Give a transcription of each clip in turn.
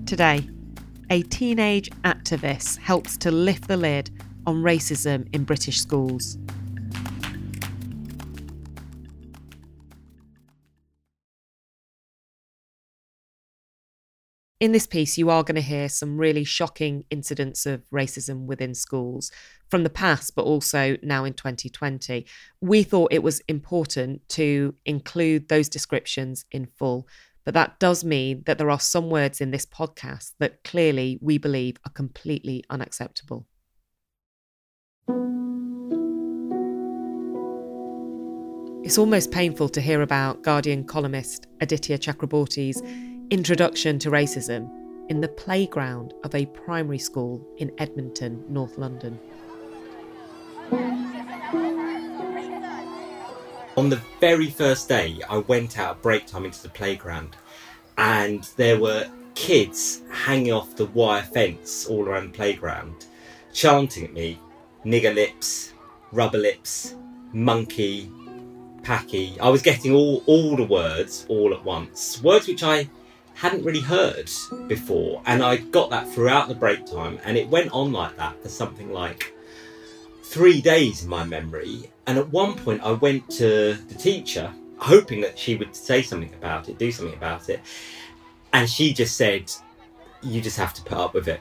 Today, a teenage activist helps to lift the lid on racism in British schools. In this piece, you are going to hear some really shocking incidents of racism within schools from the past, but also now in 2020. We thought it was important to include those descriptions in full, but that does mean that there are some words in this podcast that clearly we believe are completely unacceptable. It's almost painful to hear about Guardian columnist Aditya Chakraborty's introduction to racism in the playground of a primary school in Edmonton, North London. On the very first day, I went out at break time into the playground and there were kids hanging off the wire fence all around the playground, chanting at me, nigger lips, rubber lips, monkey, packy. I was getting all the words all at once, words which I hadn't really heard before, and I got that throughout the break time, and it went on like that for something like 3 days in my memory. And at one point I went to the teacher hoping that she would say something about it, do something about it, and she just said, you just have to put up with it.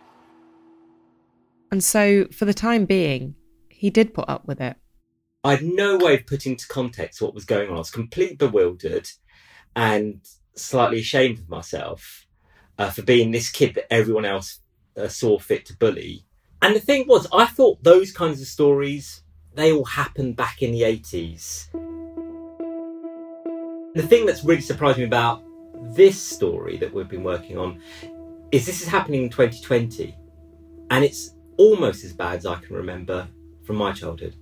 And so for the time being, he did put up with it. I had no way of putting into context what was going on. I was completely bewildered and slightly ashamed of myself for being this kid that everyone else saw fit to bully. And the thing was, I thought those kinds of stories, they all happened back in the 80s. The thing that's really surprised me about this story that we've been working on is this is happening in 2020, and it's almost as bad as I can remember from my childhood.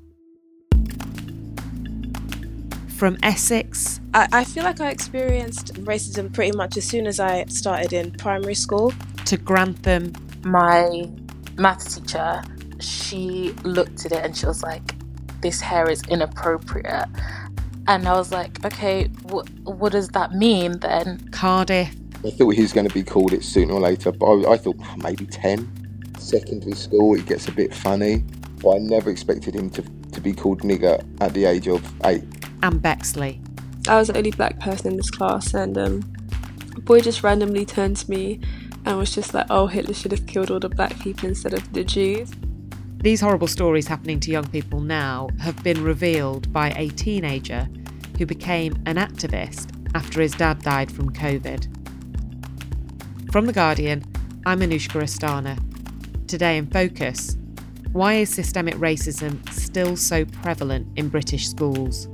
From Essex. I feel like I experienced racism pretty much as soon as I started in primary school. To Grantham. My maths teacher, she looked at it and she was like, this hair is inappropriate. And I was like, okay, what does that mean then? Cardiff. I thought he was going to be called it sooner or later, but I thought maybe 10. Secondary school, it gets a bit funny. But I never expected him to be called nigger at the age of 8. And Bexley. I was the only black person in this class, and a boy just randomly turned to me and was just like, oh, Hitler should have killed all the black people instead of the Jews. These horrible stories happening to young people now have been revealed by a teenager who became an activist after his dad died from COVID. From The Guardian, I'm Anushka Astana. Today in Focus, why is systemic racism still so prevalent in British schools?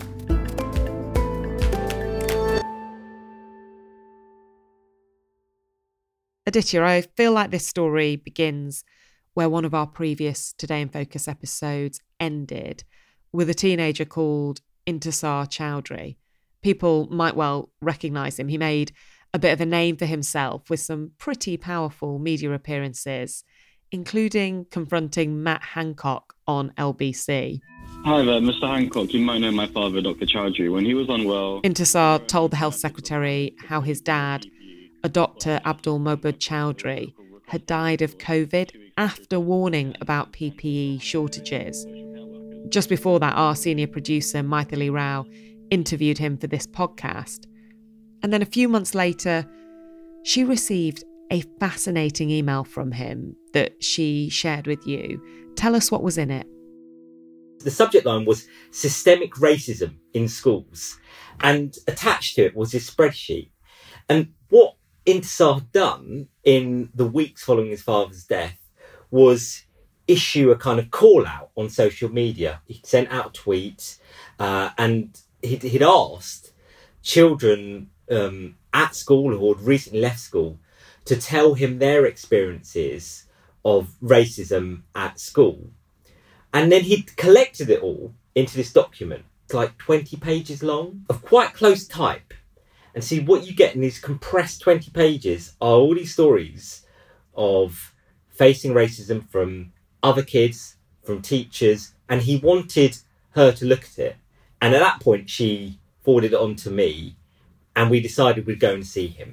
Aditya, I feel like this story begins where one of our previous Today in Focus episodes ended, with a teenager called Intisar Chowdhury. People might well recognise him. He made a bit of a name for himself with some pretty powerful media appearances, including confronting Matt Hancock on LBC. Hi there, Mr. Hancock. You might know my father, Dr. Chowdhury. When he was unwell... Intisar told the Health Secretary how his dad, a Dr. Abdul Mobud Chowdhury, had died of COVID after warning about PPE shortages. Just before that, our senior producer, Maithili Rao, interviewed him for this podcast. And then a few months later, she received a fascinating email from him that she shared with you. Tell us what was in it. The subject line was systemic racism in schools, and attached to it was this spreadsheet. And what Intisar had done in the weeks following his father's death was issue a kind of call out on social media. He'd sent out tweets and he'd asked children at school who had recently left school to tell him their experiences of racism at school. And then he'd collected it all into this document. It's like 20 pages long of quite close type. And see, what you get in these compressed 20 pages are all these stories of facing racism from other kids, from teachers, and he wanted her to look at it. And at that point, she forwarded it on to me, and we decided we'd go and see him.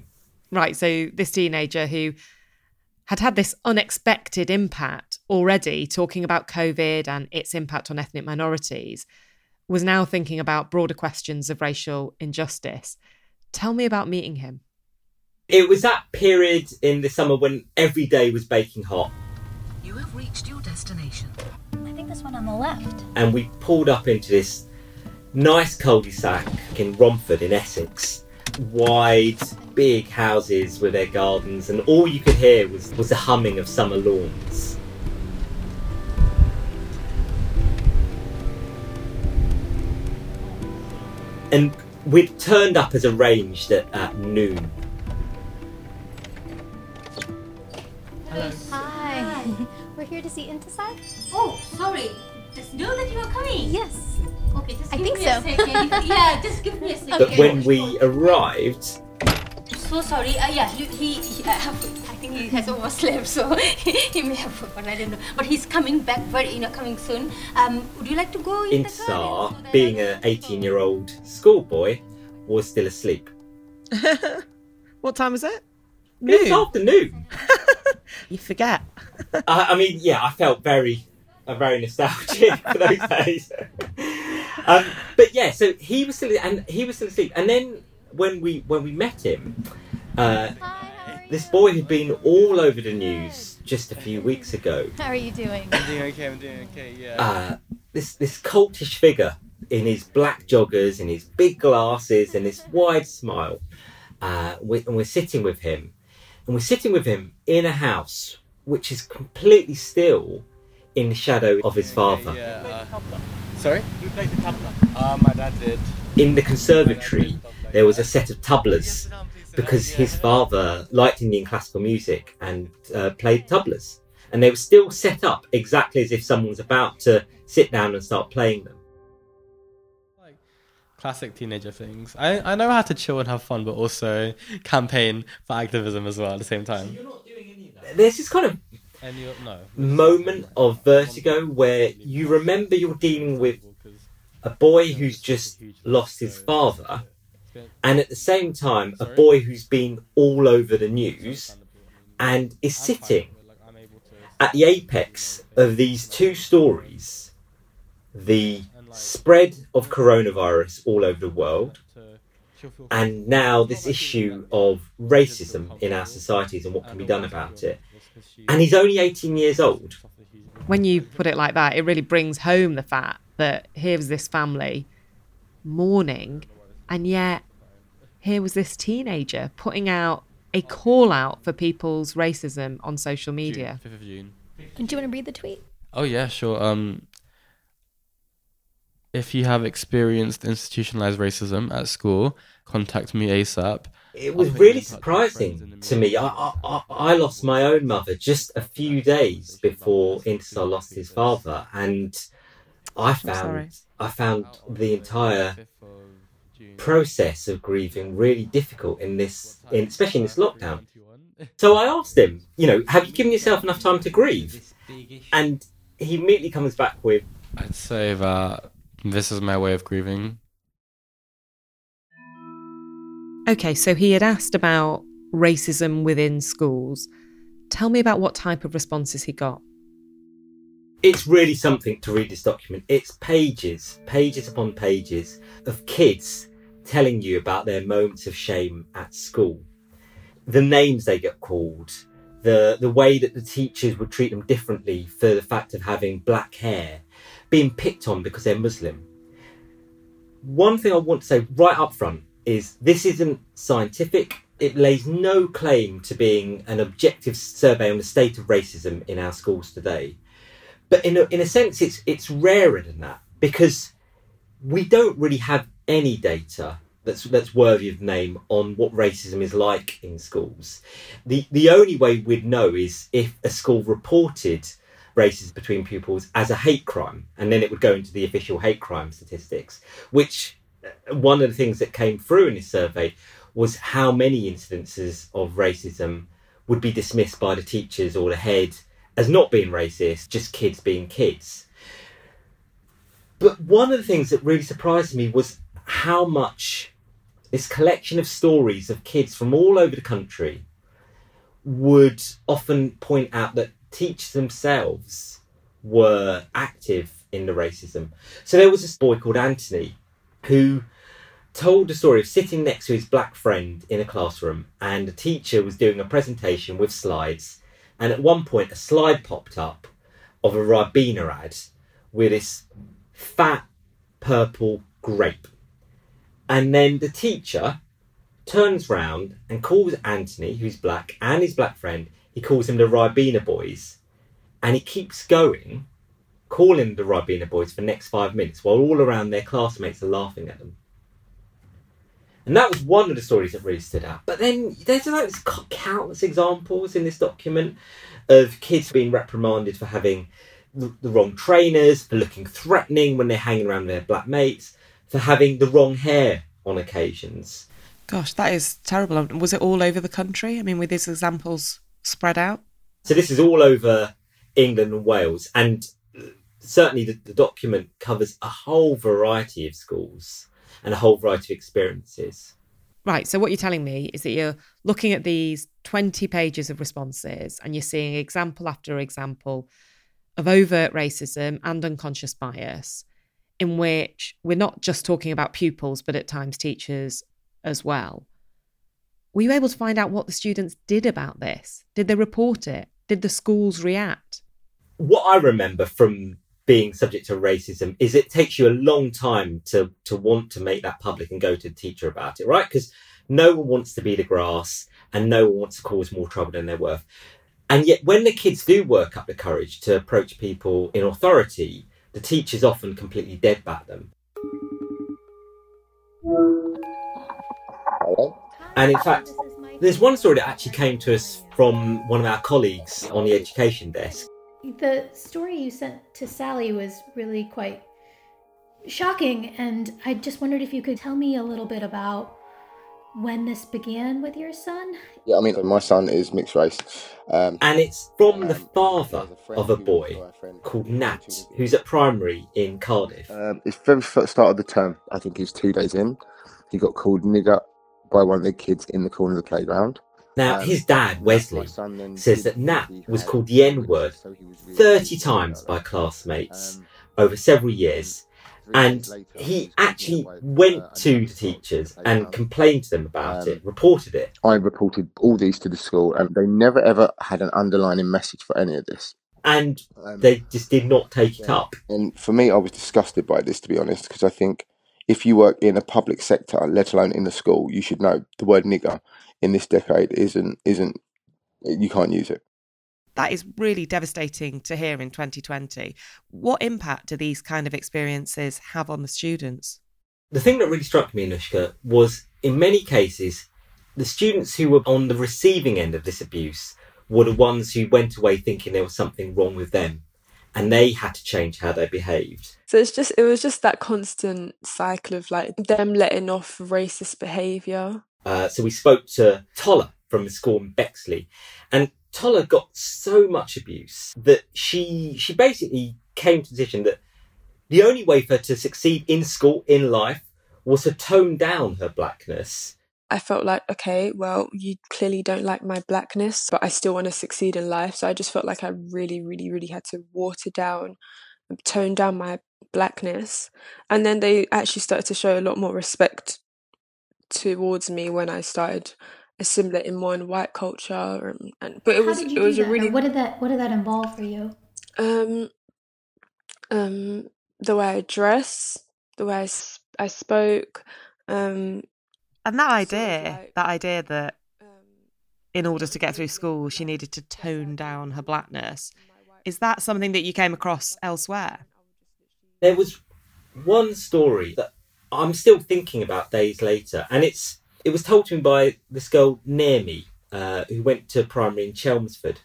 Right, so this teenager who had this unexpected impact already, talking about COVID and its impact on ethnic minorities, was now thinking about broader questions of racial injustice. Tell me about meeting him. It was that period in the summer when every day was baking hot. You have reached your destination. I think this one on the left. And we pulled up into this nice cul-de-sac in Romford in Essex. Wide, big houses with their gardens, and all you could hear was the humming of summer lawns. And we'd turned up as arranged at noon. Hello. Hi. We're here to see Intisar. Oh, sorry. Just know that you are coming. Yes. Okay, just give me a second. Yeah, just give me a second. But when we arrived... So sorry. I think he has overslept, so he may have forgotten. I don't know. But he's coming back coming soon. Would you like to go in the garden? Intisar, being an 18-year-old schoolboy, was still asleep. What time was it? It was afternoon. You forget. I felt very nostalgic for those days. But yeah, so he was still asleep. And then when we met him, this boy had been all over the news just a few weeks ago. How are you doing? I'm doing okay, yeah. This cultish figure in his black joggers and his big glasses and this wide smile. And we're sitting with him. And we're sitting with him in a house which is completely still in the shadow of his father. Sorry? Who played the tabla? My dad did. In the conservatory, there was a set of tablas because his father liked Indian classical music and played tablas. And they were still set up exactly as if someone was about to sit down and start playing them. Classic teenager things. I know how to chill and have fun, but also campaign for activism as well at the same time. So you're not doing any of that? There's this kind of moment of vertigo where you remember you're dealing with a boy who's just lost his father, and at the same time a boy who's been all over the news and is sitting at the apex of these two stories: the spread of coronavirus all over the world, and now this issue of racism in our societies and what can be done about it. And he's only 18 years old. When you put it like that, it really brings home the fact that here was this family mourning, and yet here was this teenager putting out a call out for people's racism on social media. 5th of June. And do you want to read the tweet? Oh yeah, sure. If you have experienced institutionalized racism at school, contact me ASAP. It was really surprising to me. I lost my own mother just a few days before Intisar lost his father, and I found the entire process of grieving really difficult especially in this lockdown. So I asked him, have you given yourself enough time to grieve? And he immediately comes back with, I'd say that this is my way of grieving. Okay, so he had asked about racism within schools. Tell me about what type of responses he got. It's really something to read this document. It's pages upon pages of kids telling you about their moments of shame at school. The names they get called, the way that the teachers would treat them differently for the fact of having black hair, being picked on because they're Muslim. One thing I want to say right up front is this isn't scientific. It lays no claim to being an objective survey on the state of racism in our schools today. But in a sense, it's rarer than that, because we don't really have any data that's worthy of name on what racism is like in schools. The only way we'd know is if a school reported racism between pupils as a hate crime, and then it would go into the official hate crime statistics, which one of the things that came through in this survey was how many incidences of racism would be dismissed by the teachers or the head as not being racist, just kids being kids. But one of the things that really surprised me was how much this collection of stories of kids from all over the country would often point out that teachers themselves were active in the racism. So there was this boy called Anthony who told the story of sitting next to his black friend in a classroom, and the teacher was doing a presentation with slides, and at one point a slide popped up of a Ribena ad with this fat purple grape. And then the teacher turns round and calls Anthony, who's black, and his black friend, he calls them the Ribena boys. And he keeps going, calling the Ribena boys for the next 5 minutes, while all around their classmates are laughing at them. And that was one of the stories that really stood out. But then there's like countless examples in this document of kids being reprimanded for having the wrong trainers, for looking threatening when they're hanging around their black mates, for having the wrong hair on occasions. Gosh, that is terrible. Was it all over the country? I mean, were these examples spread out? So this is all over England and Wales, and certainly the document covers a whole variety of schools and a whole variety of experiences. Right, so what you're telling me is that you're looking at these 20 pages of responses and you're seeing example after example of overt racism and unconscious bias, in which we're not just talking about pupils, but at times teachers as well. Were you able to find out what the students did about this? Did they report it? Did the schools react? What I remember from being subject to racism is it takes you a long time to want to make that public and go to the teacher about it, right? Because no one wants to be the grass and no one wants to cause more trouble than they're worth. And yet when the kids do work up the courage to approach people in authority, the teachers often completely deadbat them. And in fact, there's one story that actually came to us from one of our colleagues on the education desk. The story you sent to Sally was really quite shocking, and I just wondered if you could tell me a little bit about when this began with your son. Yeah, I mean, my son is mixed race. And it's from the father of a boy called Nat, who's at primary in Cardiff. It's very first start of the term, I think he's 2 days in, he got called nigger by one of the kids in the corner of the playground. Now, his dad, Wesley, says that Nat was called the N-word 30 times by classmates over several years. And he actually went to the teachers and complained to them about it, reported it. I reported all these to the school, and they never ever had an underlining message for any of this. And they just did not take it up. And for me, I was disgusted by this, to be honest, because I think if you work in a public sector, let alone in the school, you should know the word nigger in this decade isn't you can't use it. That is really devastating to hear in 2020. What impact do these kind of experiences have on the students? The thing that really struck me, Anushka, was in many cases, the students who were on the receiving end of this abuse were the ones who went away thinking there was something wrong with them, and they had to change how they behaved. So it was just that constant cycle of like them letting off racist behaviour. So we spoke to Tola from the school in Bexley, and Tola got so much abuse that she basically came to the decision that the only way for her to succeed in school, in life, was to tone down her blackness. I felt like, okay, well, you clearly don't like my blackness, but I still want to succeed in life. So I just felt like I really, really, really had to water down, tone down my blackness. And then they actually started to show a lot more respect towards me when I started assimilating more in white culture. But it was a really... What did that involve for you? The way I dress, the way I spoke. And that idea that in order to get through school, she needed to tone down her blackness, is that something that you came across elsewhere? There was one story that I'm still thinking about days later, and it was told to me by this girl near me who went to primary in Chelmsford.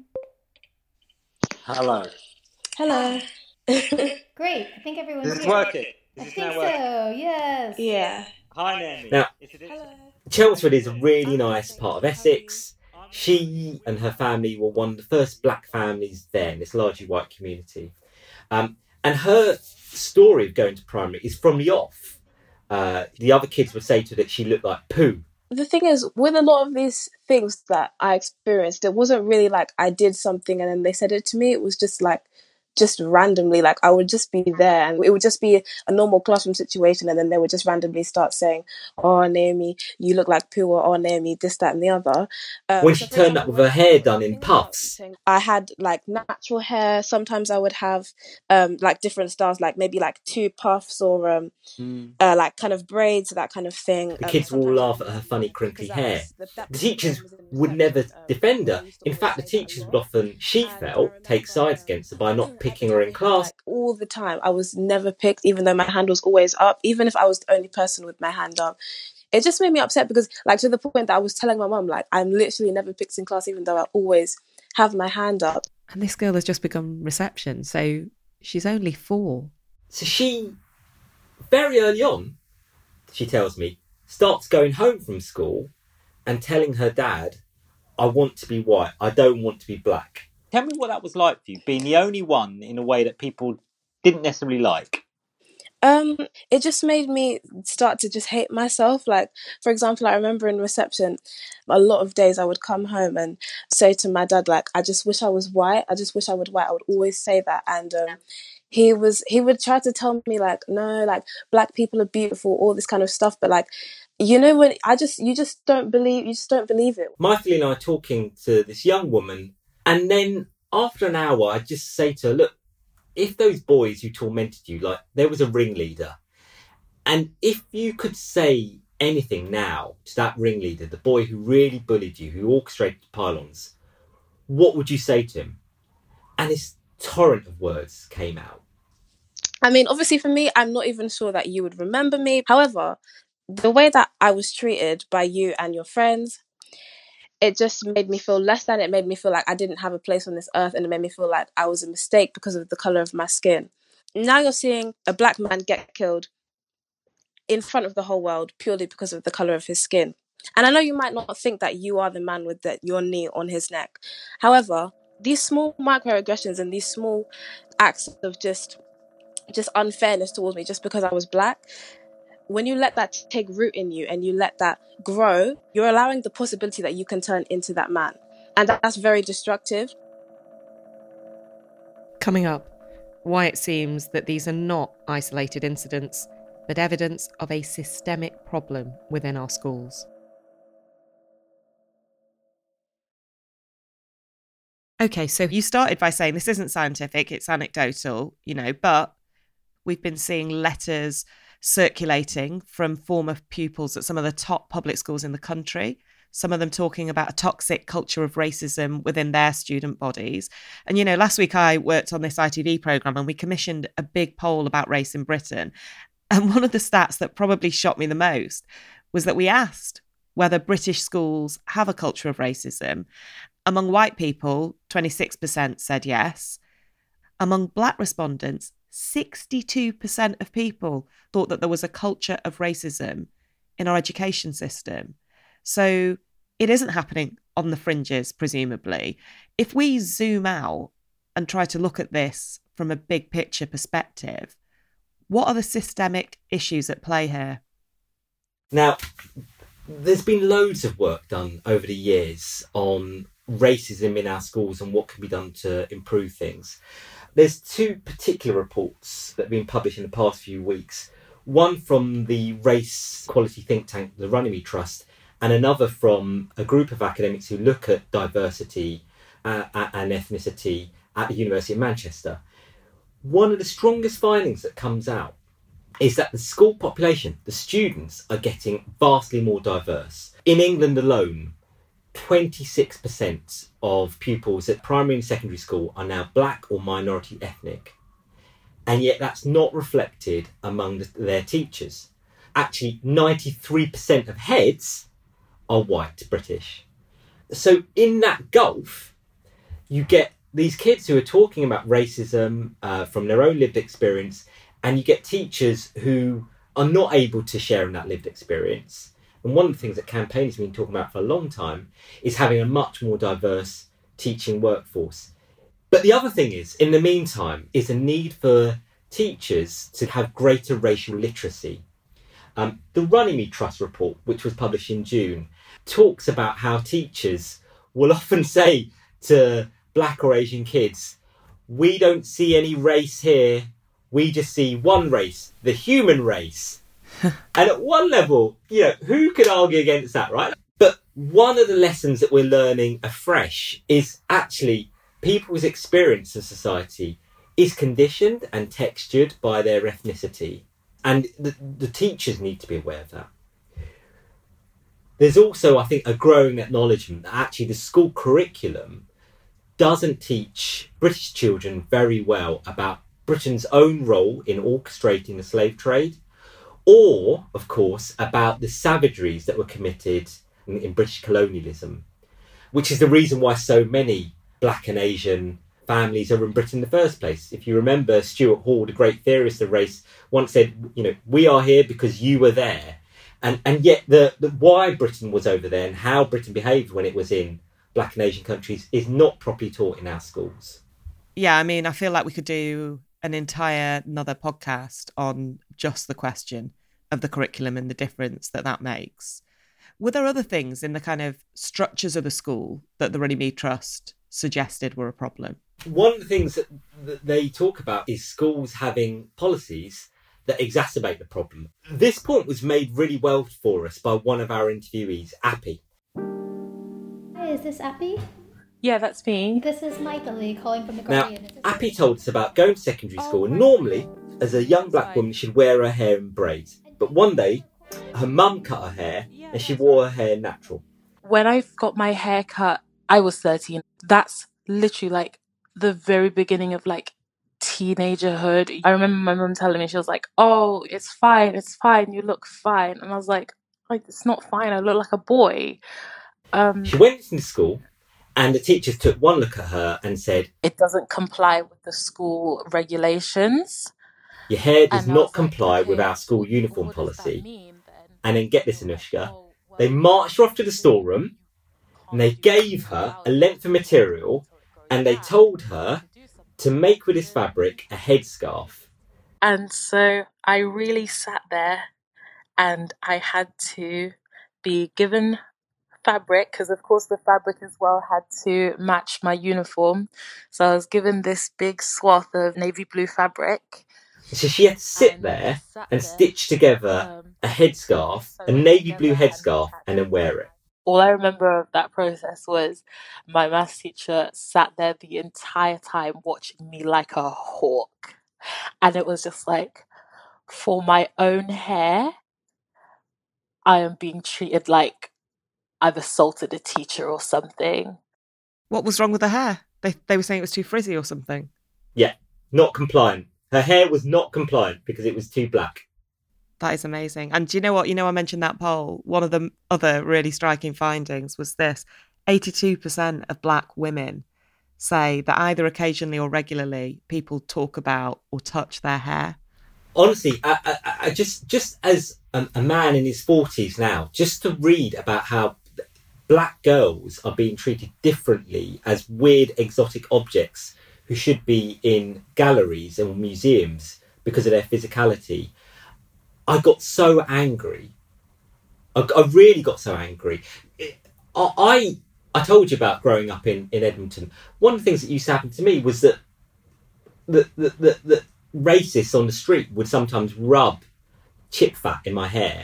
Hello. Hello. Great. I think everyone's This is here. working. I think so. Yes. Yeah. Hi, Naomi. Now, Chelmsford is a really nice part of Essex. She and her family were one of the first black families there in this largely white community. And her story of going to primary is from the off. The other kids would say to her that she looked like poo. The thing is, with a lot of these things that I experienced, it wasn't really like I did something and then they said it to me. It was just like, just randomly, like I would just be there and it would just be a normal classroom situation, and then they would just randomly start saying, "Oh, Naomi, you look like poo," or "Oh, Naomi, this, that and the other." When she turned up with her hair done in puffs. I had like natural hair. Sometimes I would have like different styles, like maybe like 2 puffs or like kind of braids, that kind of thing. The kids will all laugh at her funny crinkly hair. The teachers would never defend her. In fact, the teachers would often, she felt, take sides against her by not picking her in class. Like, all the time. I was never picked, even though my hand was always up, even if I was the only person with my hand up. It just made me upset because, like, to the point that I was telling my mum, like, I'm literally never picked in class, even though I always have my hand up. And this girl has just begun reception, so she's only 4. So she, very early on, she tells me, starts going home from school and telling her dad, "I want to be white, I don't want to be black." Tell me what that was like for you, being the only one in a way that people didn't necessarily like. It just made me start to just hate myself. Like, for example, I remember in reception, a lot of days I would come home and say to my dad, like, "I just wish I was white. I just wish I was white." I would always say that. And he would try to tell me, like, "No, like, black people are beautiful," all this kind of stuff. But like, you know, when you just don't believe it. Michael and I are talking to this young woman, and then after an hour, I just say to her, "Look, if those boys who tormented you, like, there was a ringleader, and if you could say anything now to that ringleader, the boy who really bullied you, who orchestrated pylons, what would you say to him?" And this torrent of words came out. I mean, obviously for me, I'm not even sure that you would remember me. However, the way that I was treated by you and your friends, it just made me feel less than. It made me feel like I didn't have a place on this earth, and it made me feel like I was a mistake because of the colour of my skin. Now you're seeing a black man get killed in front of the whole world purely because of the colour of his skin. And I know you might not think that you are the man with your knee on his neck. However, these small microaggressions and these small acts of just unfairness towards me just because I was black, when you let that take root in you and you let that grow, you're allowing the possibility that you can turn into that man. And that's very destructive. Coming up, why it seems that these are not isolated incidents, but evidence of a systemic problem within our schools. Okay, so you started by saying this isn't scientific, it's anecdotal, but we've been seeing letters circulating from former pupils at some of the top public schools in the country, some of them talking about a toxic culture of racism within their student bodies. And, last week I worked on this ITV programme and we commissioned a big poll about race in Britain. And one of the stats that probably shocked me the most was that we asked whether British schools have a culture of racism. Among white people, 26% said yes. Among black respondents, 62% of people thought that there was a culture of racism in our education system. So it isn't happening on the fringes, presumably. If we zoom out and try to look at this from a big picture perspective, what are the systemic issues at play here? Now, there's been loads of work done over the years on racism in our schools and what can be done to improve things. There's 2 particular reports that have been published in the past few weeks. One from the race quality think tank, the Runnymede Trust, and another from a group of academics who look at diversity and ethnicity at the University of Manchester. One of the strongest findings that comes out is that the school population, the students, are getting vastly more diverse. In England alone, 26% of pupils at primary and secondary school are now black or minority ethnic. And yet that's not reflected among their teachers. Actually, 93% of heads are white British. So in that gulf, you get these kids who are talking about racism from their own lived experience, and you get teachers who are not able to share in that lived experience. And one of the things that Campaign has been talking about for a long time is having a much more diverse teaching workforce. But the other thing is, in the meantime, is a need for teachers to have greater racial literacy. The Runnymede Trust report, which was published in June, talks about how teachers will often say to Black or Asian kids, we don't see any race here, we just see one race, the human race. And at one level, who could argue against that, right? But one of the lessons that we're learning afresh is actually people's experience of society is conditioned and textured by their ethnicity. And the teachers need to be aware of that. There's also, I think, a growing acknowledgement that actually the school curriculum doesn't teach British children very well about Britain's own role in orchestrating the slave trade, or, of course, about the savageries that were committed in British colonialism, which is the reason why so many Black and Asian families are in Britain in the first place. If you remember, Stuart Hall, the great theorist of race, once said, we are here because you were there. And yet the why Britain was over there and how Britain behaved when it was in Black and Asian countries is not properly taught in our schools. Yeah, I mean, I feel like we could do another podcast on just the question of the curriculum and the difference that makes. Were there other things in the kind of structures of the school that the Runnymede Trust suggested were a problem? One of the things that they talk about is schools having policies that exacerbate the problem. This point was made really well for us by one of our interviewees, Appy. Hi, is this Appy? Yeah, that's me. This is Michael calling from The Guardian. Now, Appy told us about going to secondary school, and normally, as a young Black woman, she'd wear her hair in braids. But one day, her mum cut her hair, and she wore her hair natural. When I got my hair cut, I was 13. That's literally like the very beginning of like teenagerhood. I remember my mum telling me, she was like, oh, it's fine, you look fine. And I was like, it's not fine, I look like a boy. She went into school and the teachers took one look at her and said, it doesn't comply with the school regulations. Your hair does not comply with our school uniform policy. And then get this, Anushka, they marched her off to the storeroom and they gave her a length of material and they told her to make with this fabric a headscarf. And so I really sat there and I had to be given fabric, because of course the fabric as well had to match my uniform. So I was given this big swath of navy blue fabric. So she had to sit there and stitch together a headscarf, a navy blue headscarf, and then wear it. All I remember of that process was my maths teacher sat there the entire time watching me like a hawk. And it was just like, for my own hair, I am being treated like I've assaulted a teacher or something. What was wrong with her hair? They were saying it was too frizzy or something. Yeah, not compliant. Her hair was not compliant because it was too black. That is amazing. And do you know what? I mentioned that poll. One of the other really striking findings was this. 82% of Black women say that either occasionally or regularly people talk about or touch their hair. Honestly, I just as a man in his 40s now, just to read about how Black girls are being treated differently as weird exotic objects who should be in galleries and museums because of their physicality, I got so angry. I really got so angry. I told you about growing up in Edmonton. One of the things that used to happen to me was that the racists on the street would sometimes rub chip fat in my hair.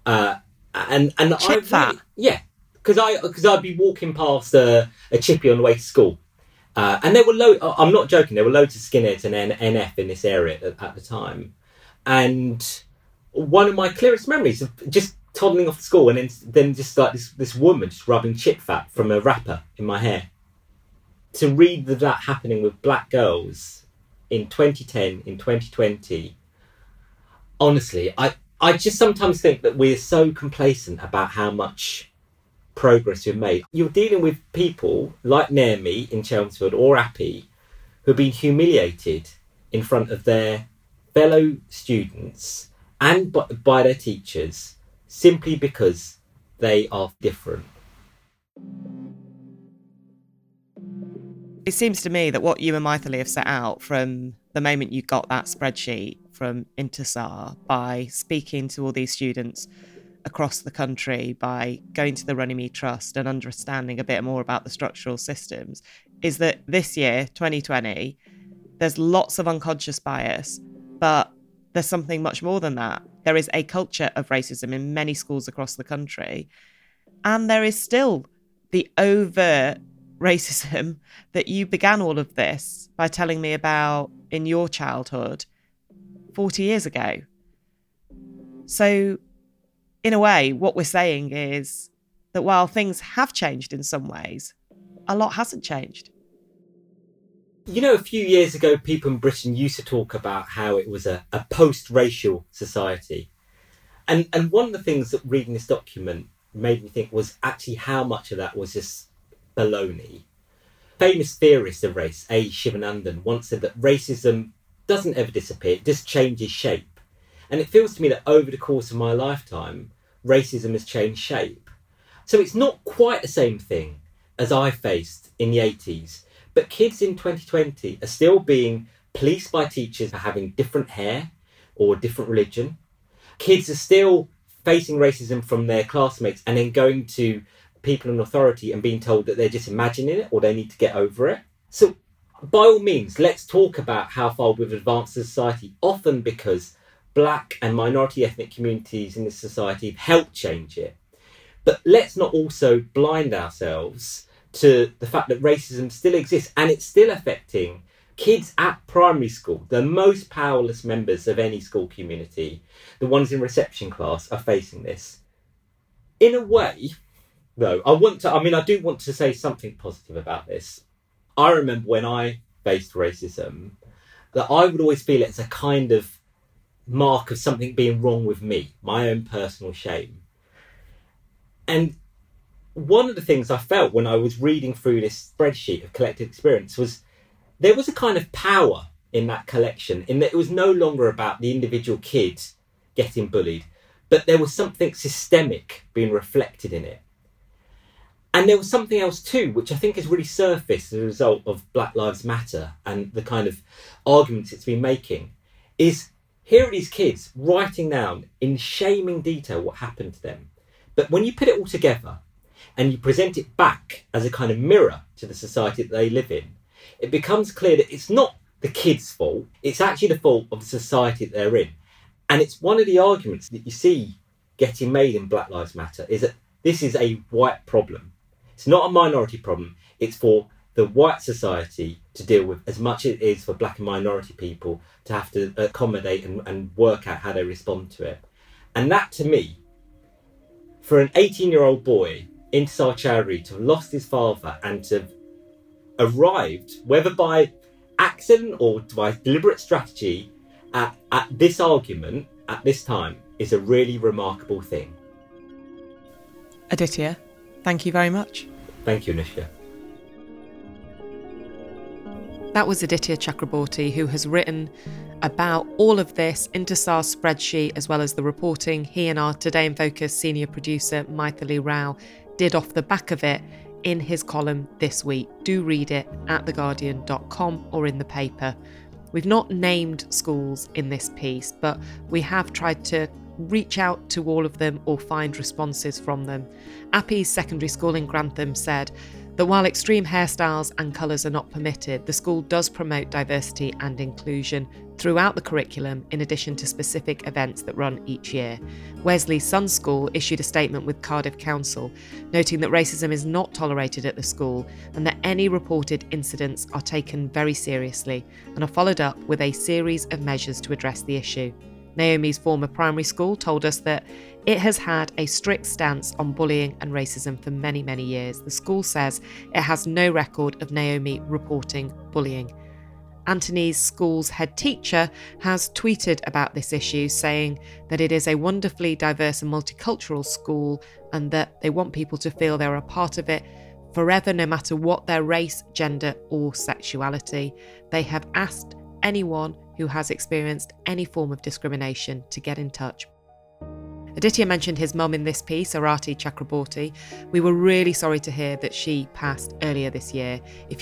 And chip fat? Yeah, because I'd be walking past a chippy on the way to school. And there were I'm not joking, there were loads of skinheads and NF in this area at the time. And one of my clearest memories of just toddling off to school and then just like this woman just rubbing chip fat from a wrapper in my hair. To read that happening with Black girls in 2010, in 2020, honestly, I just sometimes think that we're so complacent about how much progress we've made. You're dealing with people like Naomi in Chelmsford or Appy who have been humiliated in front of their fellow students and by their teachers simply because they are different. It seems to me that what you and Maithili have set out from the moment you got that spreadsheet from Intisar, by speaking to all these students across the country, by going to the Runnymede Trust and understanding a bit more about the structural systems, is that this year, 2020, there's lots of unconscious bias, but there's something much more than that. There is a culture of racism in many schools across the country. And there is still the overt racism that you began all of this by telling me about in your childhood 40 years ago. So, in a way, what we're saying is that while things have changed in some ways, a lot hasn't changed. You know, a few years ago, people in Britain used to talk about how it was a post-racial society. And one of the things that reading this document made me think was actually how much of that was just baloney. Famous theorist of race, A. Shivanandan, once said that racism doesn't ever disappear, it just changes shape. And it feels to me that over the course of my lifetime, racism has changed shape. So it's not quite the same thing as I faced in the 80s. But kids in 2020 are still being policed by teachers for having different hair or different religion. Kids are still facing racism from their classmates and then going to people in authority and being told that they're just imagining it or they need to get over it. So by all means, let's talk about how far we've advanced as a society, often because Black and minority ethnic communities in this society have helped change it. But let's not also blind ourselves to the fact that racism still exists and it's still affecting kids at primary school. The most powerless members of any school community, the ones in reception class, are facing this. In a way, though, I do want to say something positive about this. I remember when I faced racism, that I would always feel it as a kind of mark of something being wrong with me, my own personal shame. And one of the things I felt when I was reading through this spreadsheet of collected experience was there was a kind of power in that collection, in that it was no longer about the individual kid getting bullied, but there was something systemic being reflected in it. And there was something else too, which I think has really surfaced as a result of Black Lives Matter and the kind of arguments it's been making, is here are these kids writing down in shaming detail what happened to them. But when you put it all together, and you present it back as a kind of mirror to the society that they live in, it becomes clear that it's not the kids' fault, it's actually the fault of the society that they're in. And it's one of the arguments that you see getting made in Black Lives Matter, is that this is a white problem. It's not a minority problem, it's for the white society to deal with as much as it is for Black and minority people to have to accommodate and work out how they respond to it. And that, to me, for an 18-year-old boy, Intisar Chowdhury, to have lost his father and to have arrived, whether by accident or by deliberate strategy, at this argument at this time, is a really remarkable thing. Aditya, thank you very much. Thank you, Nisha. That was Aditya Chakraborty, who has written about all of this, Intisar's spreadsheet, as well as the reporting he and our Today in Focus senior producer, Maithili Rao, did off the back of it in his column this week. Do read it at theguardian.com or in the paper. We've not named schools in this piece, but we have tried to reach out to all of them or find responses from them. Appy's secondary school in Grantham said that while extreme hairstyles and colours are not permitted, the school does promote diversity and inclusion throughout the curriculum, in addition to specific events that run each year. Wesley Sun's school issued a statement with Cardiff Council, noting that racism is not tolerated at the school and that any reported incidents are taken very seriously and are followed up with a series of measures to address the issue. Naomi's former primary school told us that it has had a strict stance on bullying and racism for many, many years. The school says it has no record of Naomi reporting bullying. Anthony's school's head teacher has tweeted about this issue, saying that it is a wonderfully diverse and multicultural school and that they want people to feel they're a part of it forever, no matter what their race, gender or sexuality. They have asked anyone who has experienced any form of discrimination to get in touch. Aditya mentioned his mum in this piece, Arati Chakraborty. We were really sorry to hear that she passed earlier this year. If you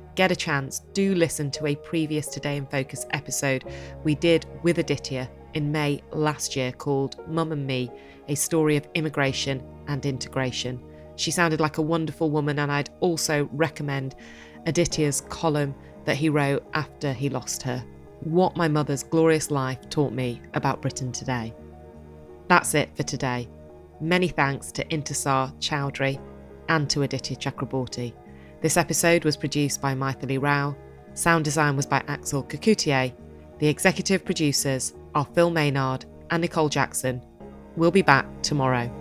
get a chance, do listen to a previous Today in Focus episode we did with Aditya in May last year called Mum and Me, a story of immigration and integration. She sounded like a wonderful woman, and I'd also recommend Aditya's column that he wrote after he lost her, What My Mother's Glorious Life Taught Me About Britain Today. That's it for today. Many thanks to Intisar Chowdhury and to Aditya Chakraborty. This episode was produced by Maithili Rao. Sound design was by Axel Kakutier. The executive producers are Phil Maynard and Nicole Jackson. We'll be back tomorrow.